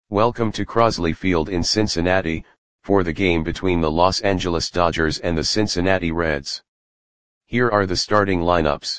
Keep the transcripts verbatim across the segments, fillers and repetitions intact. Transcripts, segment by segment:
Welcome to Crosley Field in Cincinnati, for the game between the Los Angeles Dodgers and the Cincinnati Reds. Here are the starting lineups.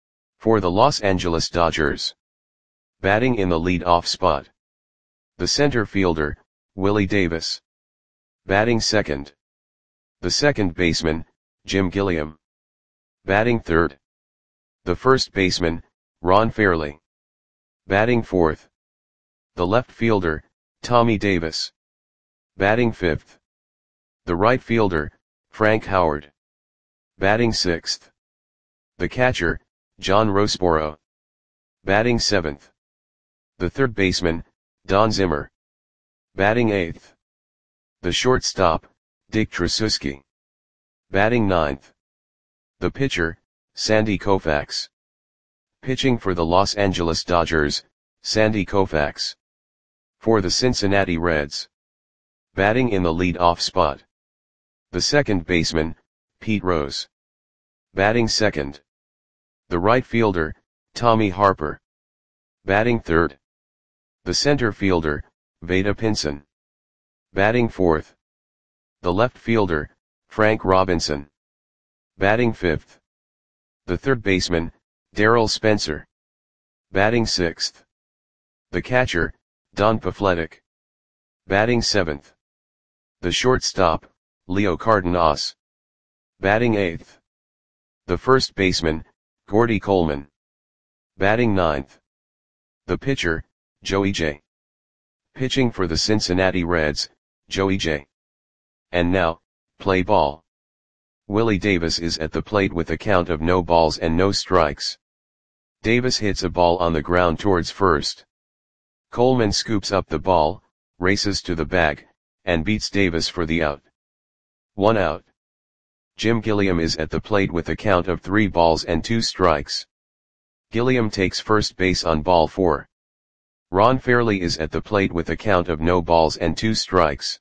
For the Los Angeles Dodgers. Batting in the lead-off spot. The center fielder, Willie Davis. Batting second. The second baseman, Jim Gilliam. Batting third. The first baseman, Ron Fairly. Batting fourth. The left fielder, Tommy Davis. Batting fifth. The right fielder, Frank Howard. Batting sixth. The catcher, John Roseboro. Batting seventh. The third baseman, Don Zimmer. Batting eighth. The shortstop, Dick Tracewski. Batting ninth. The pitcher, Sandy Koufax. Pitching for the Los Angeles Dodgers, Sandy Koufax. For the Cincinnati Reds. Batting in the lead-off spot. The second baseman, Pete Rose. Batting second. The right fielder, Tommy Harper. Batting third. The center fielder, Vada Pinson. Batting fourth. The left fielder, Frank Robinson. Batting fifth. The third baseman, Darryl Spencer. Batting sixth. The catcher, Don Pafletic. Batting seventh. The shortstop, Leo Cardenas. Batting eighth. The first baseman, Gordy Coleman. Batting ninth. The pitcher, Joey J. Pitching for the Cincinnati Reds, Joey J. And now, play ball. Willie Davis is at the plate with a count of no balls and no strikes. Davis hits a ball on the ground towards first. Coleman scoops up the ball, races to the bag, and beats Davis for the out. One out. Jim Gilliam is at the plate with a count of three balls and two strikes. Gilliam takes first base on ball four. Ron Fairly is at the plate with a count of no balls and two strikes.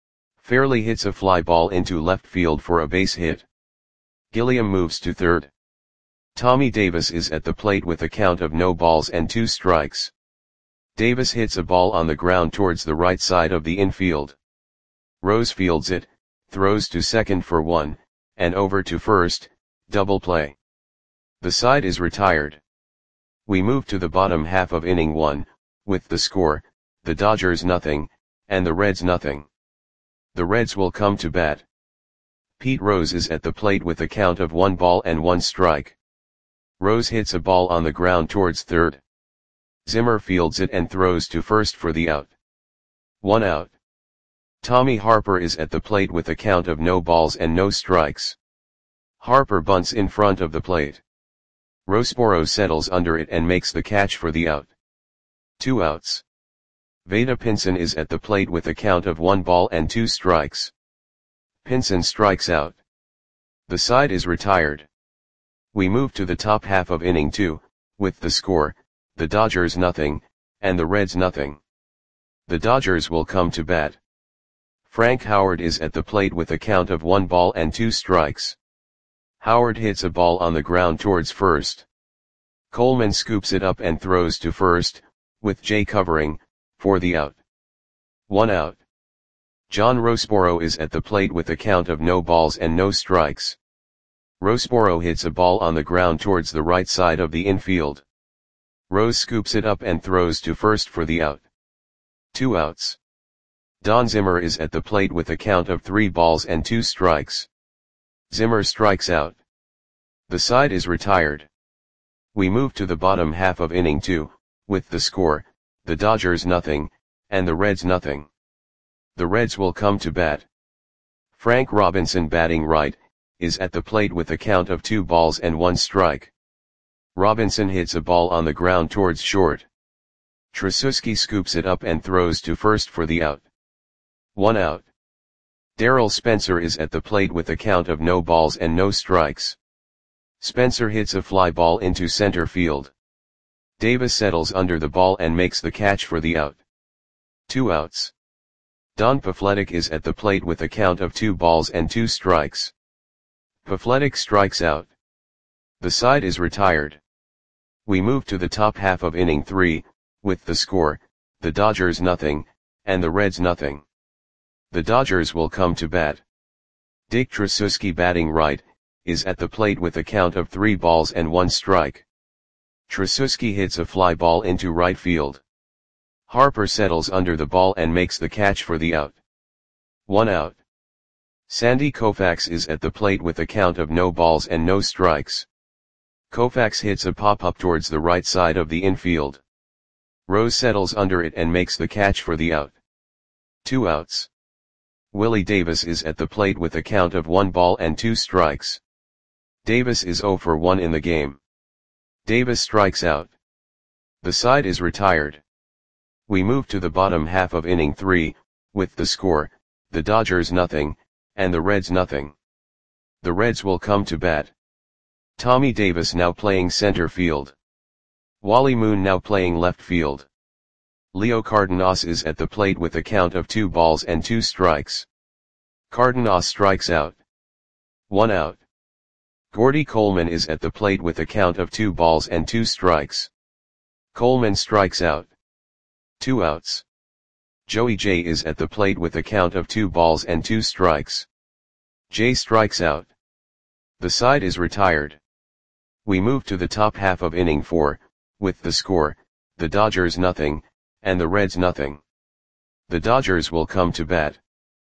Fairly hits a fly ball into left field for a base hit. Gilliam moves to third. Tommy Davis is at the plate with a count of no balls and two strikes. Davis hits a ball on the ground towards the right side of the infield. Rose fields it, throws to second for one, and over to first, double play. The side is retired. We move to the bottom half of inning one, with the score, the Dodgers nothing, and the Reds nothing. The Reds will come to bat. Pete Rose is at the plate with a count of one ball and one strike. Rose hits a ball on the ground towards third. Zimmer fields it and throws to first for the out. One out. Tommy Harper is at the plate with a count of no balls and no strikes. Harper bunts in front of the plate. Roseboro settles under it and makes the catch for the out. Two outs. Vada Pinson is at the plate with a count of one ball and two strikes. Pinson strikes out. The side is retired. We move to the top half of inning two, with the score, the Dodgers nothing, and the Reds nothing. The Dodgers will come to bat. Frank Howard is at the plate with a count of one ball and two strikes. Howard hits a ball on the ground towards first. Coleman scoops it up and throws to first, with Jay covering, for the out. One out. John Roseboro is at the plate with a count of no balls and no strikes. Roseboro hits a ball on the ground towards the right side of the infield. Rose scoops it up and throws to first for the out. Two outs. Don Zimmer is at the plate with a count of three balls and two strikes. Zimmer strikes out. The side is retired. We move to the bottom half of inning two, with the score, the Dodgers nothing, and the Reds nothing. The Reds will come to bat. Frank Robinson batting right, is at the plate with a count of two balls and one strike. Robinson hits a ball on the ground towards short. Tracewski scoops it up and throws to first for the out. One out. Darryl Spencer is at the plate with a count of no balls and no strikes. Spencer hits a fly ball into center field. Davis settles under the ball and makes the catch for the out. Two outs. Don Pafletic is at the plate with a count of two balls and two strikes. Pafletic strikes out. The side is retired. We move to the top half of inning three, with the score, the Dodgers nothing, and the Reds nothing. The Dodgers will come to bat. Dick Tracewski, batting right, is at the plate with a count of three balls and one strike. Tracewski hits a fly ball into right field. Harper settles under the ball and makes the catch for the out. One out. Sandy Koufax is at the plate with a count of no balls and no strikes. Koufax hits a pop-up towards the right side of the infield. Rose settles under it and makes the catch for the out. Two outs. Willie Davis is at the plate with a count of one ball and two strikes. Davis is zero for one in the game. Davis strikes out. The side is retired. We move to the bottom half of inning three, with the score, the Dodgers nothing, and the Reds nothing. The Reds will come to bat. Tommy Davis now playing center field. Wally Moon now playing left field. Leo Cardenas is at the plate with a count of two balls and two strikes. Cardenas strikes out. One out. Gordy Coleman is at the plate with a count of two balls and two strikes. Coleman strikes out. Two outs. Joey Jay is at the plate with a count of two balls and two strikes. Jay strikes out. The side is retired. We move to the top half of inning four, with the score, the Dodgers nothing, and the Reds nothing. The Dodgers will come to bat.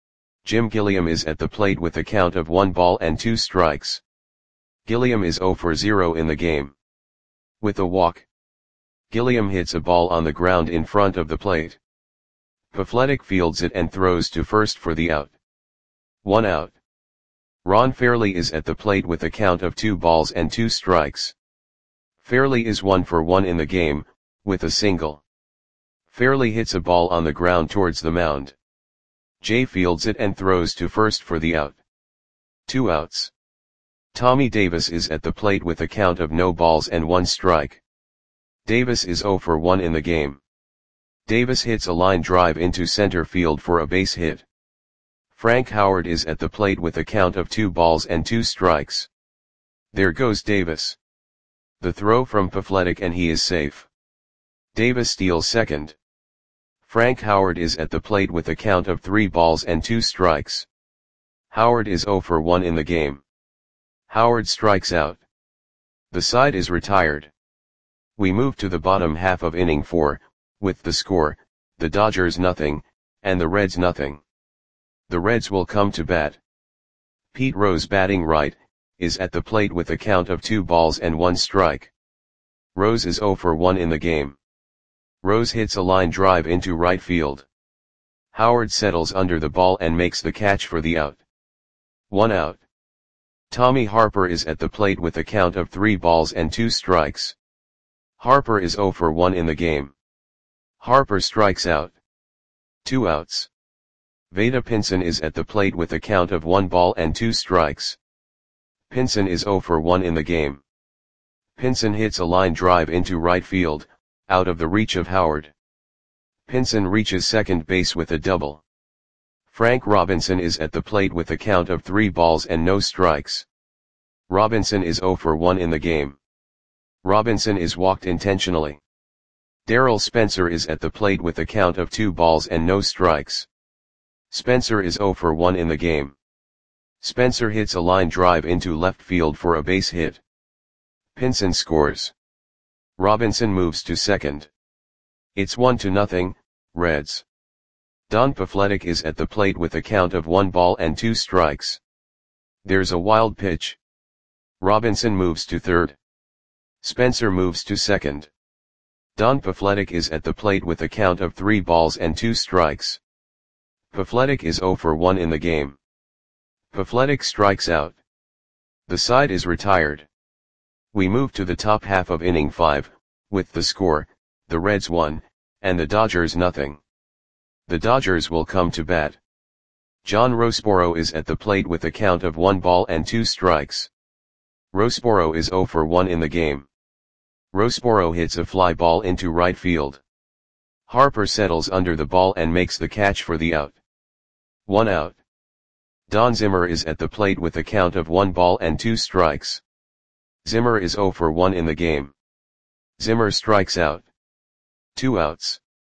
Jim Gilliam is at the plate with a count of one ball and two strikes. Gilliam is zero for zero in the game. With a walk. Gilliam hits a ball on the ground in front of the plate. Pafletic fields it and throws to first for the out. One out. Ron Fairley is at the plate with a count of two balls and two strikes. Fairley is one for one in the game, with a single. Fairley hits a ball on the ground towards the mound. Jay fields it and throws to first for the out. Two outs. Tommy Davis is at the plate with a count of no balls and one strike. Davis is zero for one in the game. Davis hits a line drive into center field for a base hit. Frank Howard is at the plate with a count of two balls and two strikes. There goes Davis. The throw from Pafletic and he is safe. Davis steals second. Frank Howard is at the plate with a count of three balls and two strikes. Howard is zero for one in the game. Howard strikes out. The side is retired. We move to the bottom half of inning four, with the score, the Dodgers nothing, and the Reds nothing. The Reds will come to bat. Pete Rose, batting right, is at the plate with a count of two balls and one strike. Rose is zero for one in the game. Rose hits a line drive into right field. Howard settles under the ball and makes the catch for the out. One out. Tommy Harper is at the plate with a count of three balls and two strikes. Harper is zero for one in the game. Harper strikes out. Two outs. Vada Pinson is at the plate with a count of one ball and two strikes. Pinson is zero for one in the game. Pinson hits a line drive into right field, out of the reach of Howard. Pinson reaches second base with a double. Frank Robinson is at the plate with a count of three balls and no strikes. Robinson is zero for one in the game. Robinson is walked intentionally. Darrell Spencer is at the plate with a count of two balls and no strikes. Spencer is zero for one in the game. Spencer hits a line drive into left field for a base hit. Pinson scores. Robinson moves to second. It's one to nothing, Reds. Don Pafletic is at the plate with a count of one ball and two strikes. There's a wild pitch. Robinson moves to third. Spencer moves to second. Don Pafletic is at the plate with a count of three balls and two strikes. Pafletic is zero for one in the game. Pafletic strikes out. The side is retired. We move to the top half of inning five, with the score, the Reds one, and the Dodgers nothing. The Dodgers will come to bat. John Roseboro is at the plate with a count of one ball and two strikes. Roseboro is zero for one in the game. Roseboro hits a fly ball into right field. Harper settles under the ball and makes the catch for the out. One out. Don Zimmer is at the plate with a count of one ball and two strikes. Zimmer is zero for one in the game. Zimmer strikes out. Two outs.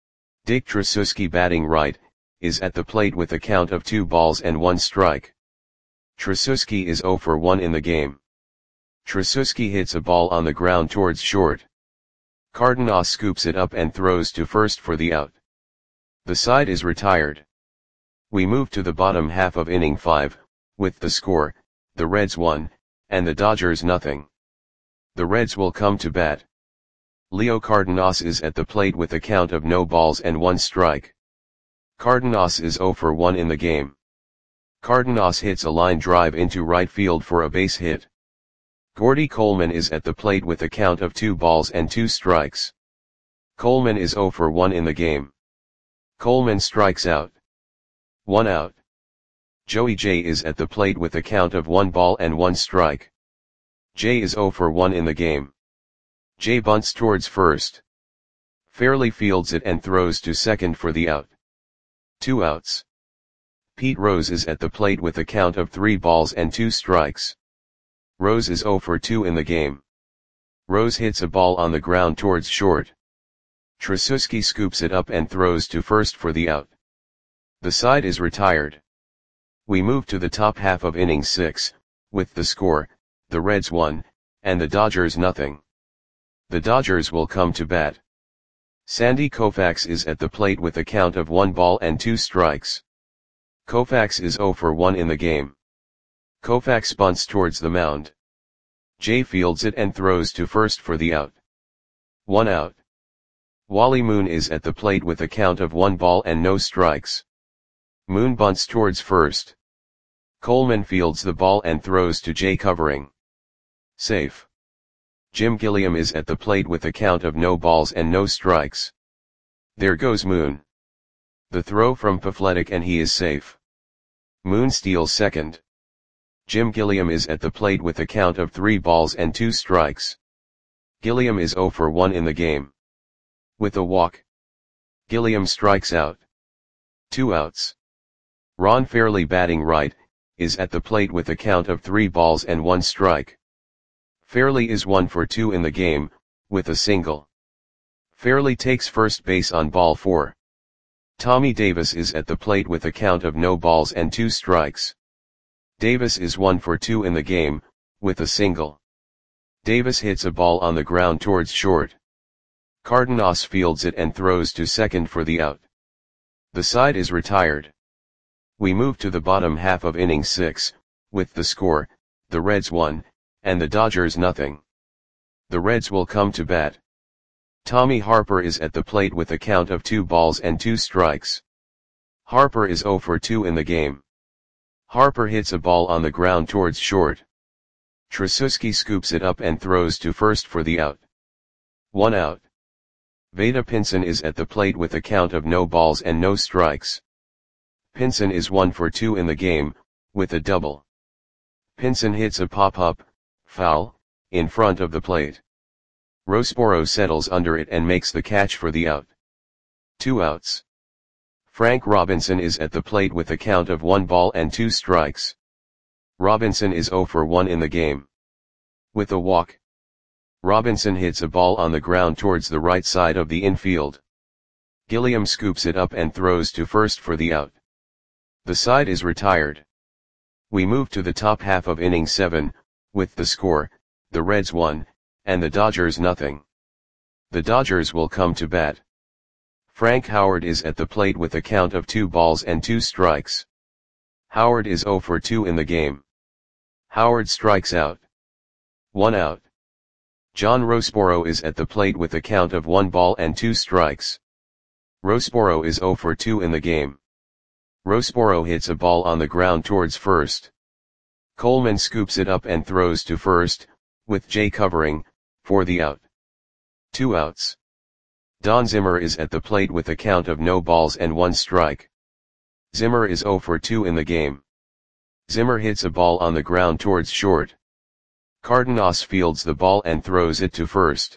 Dick Tracewski, batting right, is at the plate with a count of two balls and one strike. Tracewski is zero for one in the game. Tracewski hits a ball on the ground towards short. Cardenas scoops it up and throws to first for the out. The side is retired. We move to the bottom half of inning five, with the score, the Reds one, and the Dodgers nothing. The Reds will come to bat. Leo Cardenas is at the plate with a count of no balls and one strike. Cardenas is zero for one in the game. Cardenas hits a line drive into right field for a base hit. Gordy Coleman is at the plate with a count of two balls and two strikes. Coleman is zero for one in the game. Coleman strikes out. One out. Joey Jay is at the plate with a count of one ball and one strike. Jay is zero for one in the game. Jay bunts towards first. Fairley fields it and throws to second for the out. Two outs. Pete Rose is at the plate with a count of three balls and two strikes. Rose is zero for two in the game. Rose hits a ball on the ground towards short. Tracewski scoops it up and throws to first for the out. The side is retired. We move to the top half of inning six, with the score, the Reds one, and the Dodgers nothing. The Dodgers will come to bat. Sandy Koufax is at the plate with a count of one ball and two strikes. Koufax is zero for one in the game. Koufax bunts towards the mound. Jay fields it and throws to first for the out. One out. Wally Moon is at the plate with a count of one ball and no strikes. Moon bunts towards first. Coleman fields the ball and throws to Jay covering. Safe. Jim Gilliam is at the plate with a count of no balls and no strikes. There goes Moon. The throw from Pafletic and he is safe. Moon steals second. Jim Gilliam is at the plate with a count of three balls and two strikes. Gilliam is zero for one in the game. With a walk. Gilliam strikes out. Two outs. Ron Fairley, batting right, is at the plate with a count of three balls and one strike. Fairley is one for two in the game, with a single. Fairley takes first base on ball four. Tommy Davis is at the plate with a count of no balls and two strikes. Davis is one for two in the game, with a single. Davis hits a ball on the ground towards short. Cardenas fields it and throws to second for the out. The side is retired. We move to the bottom half of inning six, with the score, the Reds one, and the Dodgers nothing. The Reds will come to bat. Tommy Harper is at the plate with a count of two balls and two strikes. Harper is zero for two in the game. Harper hits a ball on the ground towards short. Tracewski scoops it up and throws to first for the out. One out. Vada Pinson is at the plate with a count of no balls and no strikes. Pinson is one for two in the game, with a double. Pinson hits a pop-up, foul, in front of the plate. Rosporo settles under it and makes the catch for the out. Two outs. Frank Robinson is at the plate with a count of one ball and two strikes. Robinson is zero for one in the game. With a walk. Robinson hits a ball on the ground towards the right side of the infield. Gilliam scoops it up and throws to first for the out. The side is retired. We move to the top half of inning seven, with the score, the Reds one, and the Dodgers nothing. The Dodgers will come to bat. Frank Howard is at the plate with a count of two balls and two strikes. Howard is zero for two in the game. Howard strikes out. One out. John Rosporo is at the plate with a count of one ball and two strikes. Rosporo is zero for two in the game. Rosporo hits a ball on the ground towards first. Coleman scoops it up and throws to first, with Jay covering, for the out. Two outs. Don Zimmer is at the plate with a count of no balls and one strike. Zimmer is zero for two in the game. Zimmer hits a ball on the ground towards short. Cardenas fields the ball and throws it to first.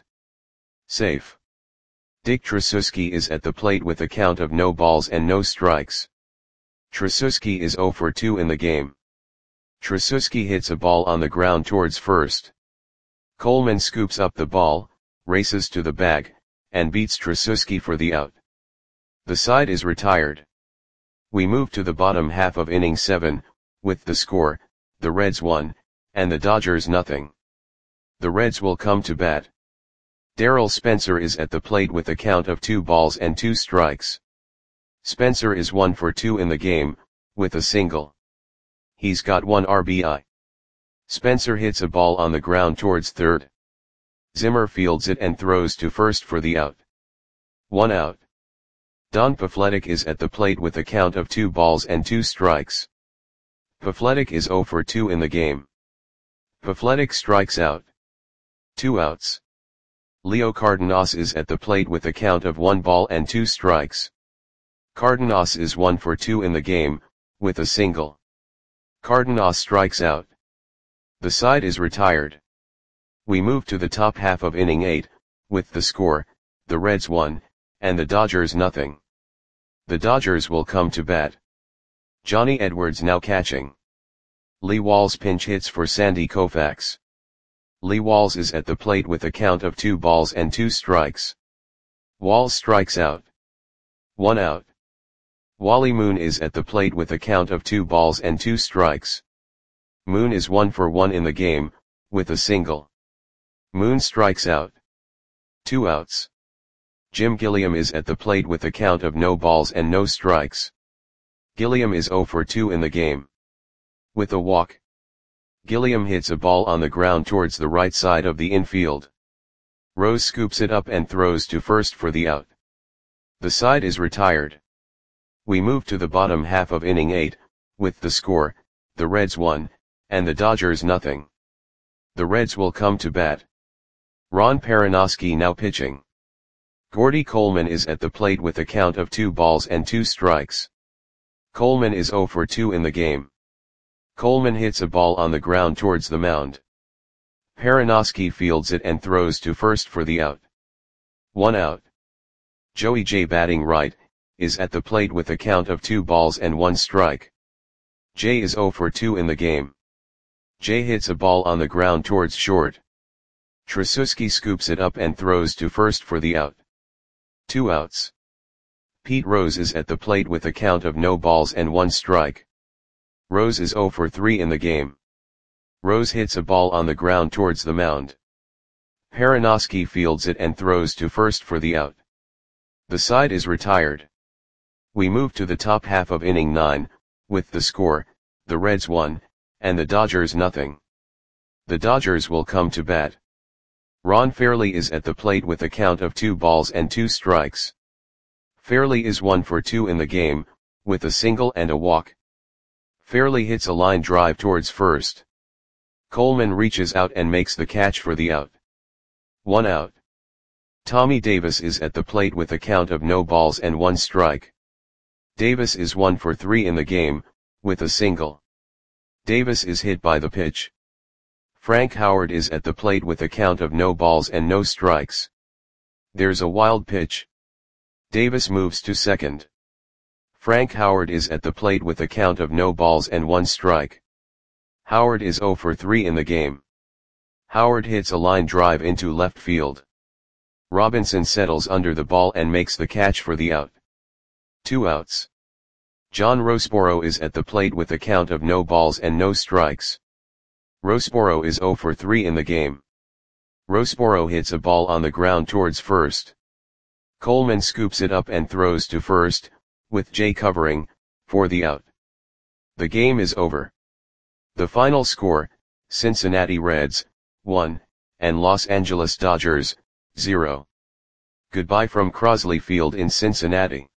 Safe. Dick Tracewski is at the plate with a count of no balls and no strikes. Tracewski is zero for two in the game. Tracewski hits a ball on the ground towards first. Coleman scoops up the ball, races to the bag, and beats Tracewski for the out. The side is retired. We move to the bottom half of inning seven, with the score, the Reds one, and the Dodgers nothing. The Reds will come to bat. Darryl Spencer is at the plate with a count of two balls and two strikes. Spencer is one for two in the game, with a single. He's got one R B I. Spencer hits a ball on the ground towards third. Zimmer fields it and throws to first for the out. One out. Don Pafletic is at the plate with a count of two balls and two strikes. Pafletic is zero for two in the game. Pafletic strikes out. Two outs. Leo Cardenas is at the plate with a count of one ball and two strikes. Cardenas is one for two in the game, with a single. Cardenas strikes out. The side is retired. We move to the top half of inning eight, with the score, the Reds one, and the Dodgers nothing. The Dodgers will come to bat. Johnny Edwards now catching. Lee Walls pinch hits for Sandy Koufax. Lee Walls is at the plate with a count of two balls and two strikes. Walls strikes out. One out. Wally Moon is at the plate with a count of two balls and two strikes. Moon is one for one in the game, with a single. Moon strikes out. Two outs. Jim Gilliam is at the plate with a count of no balls and no strikes. Gilliam is zero for two in the game. With a walk. Gilliam hits a ball on the ground towards the right side of the infield. Rose scoops it up and throws to first for the out. The side is retired. We move to the bottom half of inning eight, with the score, the Reds one, and the Dodgers nothing. The Reds will come to bat. Ron Perranoski now pitching. Gordy Coleman is at the plate with a count of two balls and two strikes. Coleman is zero for two in the game. Coleman hits a ball on the ground towards the mound. Perranoski fields it and throws to first for the out. One out. Joey Jay batting right, is at the plate with a count of two balls and one strike. Jay is zero for two in the game. Jay hits a ball on the ground towards short. Tracewski scoops it up and throws to first for the out. Two outs. Pete Rose is at the plate with a count of no balls and one strike. Rose is zero for three in the game. Rose hits a ball on the ground towards the mound. Perranoski fields it and throws to first for the out. The side is retired. We move to the top half of inning nine, with the score, the Reds one, and the Dodgers nothing. The Dodgers will come to bat. Ron Fairly is at the plate with a count of two balls and two strikes. Fairly is one for two in the game, with a single and a walk. Fairly hits a line drive towards first. Coleman reaches out and makes the catch for the out. One out. Tommy Davis is at the plate with a count of no balls and one strike. Davis is one for three in the game, with a single. Davis is hit by the pitch. Frank Howard is at the plate with a count of no balls and no strikes. There's a wild pitch. Davis moves to second. Frank Howard is at the plate with a count of no balls and one strike. Howard is zero for three in the game. Howard hits a line drive into left field. Robinson settles under the ball and makes the catch for the out. Two outs. John Roseboro is at the plate with a count of no balls and no strikes. Roseboro is zero for three in the game. Roseboro hits a ball on the ground towards first. Coleman scoops it up and throws to first, with Jay covering, for the out. The game is over. The final score, Cincinnati Reds, one, and Los Angeles Dodgers, zero. Goodbye from Crosley Field in Cincinnati.